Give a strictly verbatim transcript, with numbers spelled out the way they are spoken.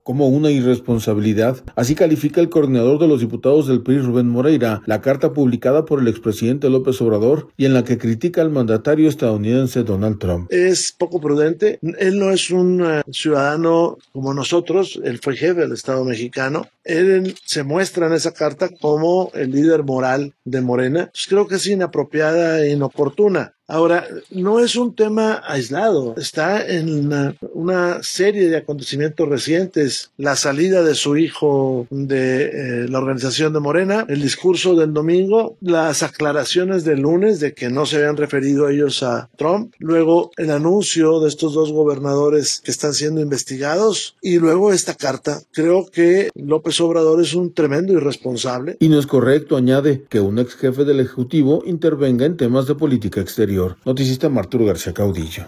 como una irresponsabilidad. Así califica el coordinador de los diputados del P R I, Rubén Moreira, la carta publicada por el expresidente López Obrador y en la que critica al mandatario estadounidense Donald Trump. Es poco prudente. Él no es un uh, ciudadano como nosotros, él fue jefe del Estado mexicano. Él se muestra en esa carta como el líder moral de Morena. Pues creo que es inapropiada e inoportuna. Ahora, no es un tema aislado, está en una, una serie de acontecimientos recientes, la salida de su hijo de eh, la organización de Morena, el discurso del domingo, las aclaraciones del lunes de que no se habían referido ellos a Trump, luego el anuncio de estos dos gobernadores que están siendo investigados y luego esta carta. Creo que López Obrador es un tremendo irresponsable. Y no es correcto, añade, que un ex jefe del Ejecutivo intervenga en temas de política exterior. Noticista Arturo García Caudillo.